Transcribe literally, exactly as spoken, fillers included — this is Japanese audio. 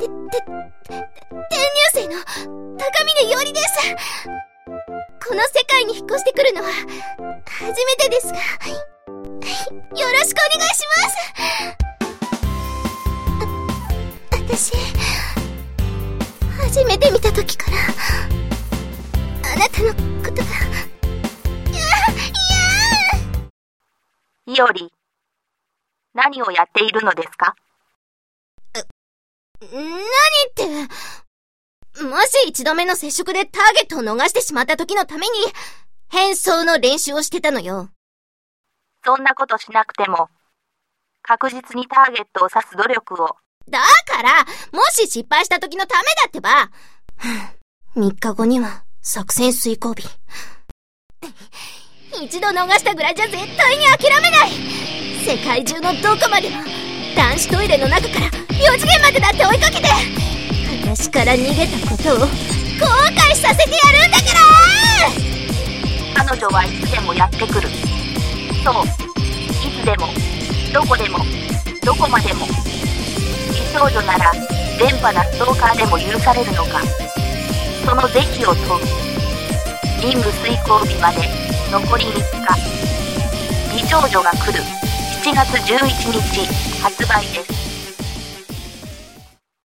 転入生の高峰伊織です。この世界に引っ越してくるのは初めてですが、よろしくお願いします。あ、私、初めて見た時からあなたのことが、いや、いやー。伊織、何をやっているのですか？ 何って、もし一度目の接触でターゲットを逃してしまった時のために変装の練習をしてたのよ。 そんなことしなくても確実にターゲットを指す努力を。 だからもし失敗した時のためだってば。みっかごには作戦遂行日。一度逃したぐらいじゃ絶対に諦めない。世界中のどこまでも男子トイレの中からよ次元までだって追いかけて私から逃げたことを後悔させてやるんだから。 彼女はいつでもやってくる。そう、いつでもどこでもどこまでも。美少女なら電波なストーカーでも許されるのか。その是非を問う。任務遂行日まで残りみっか。美少女が来るしちがつじゅういちにち発売です。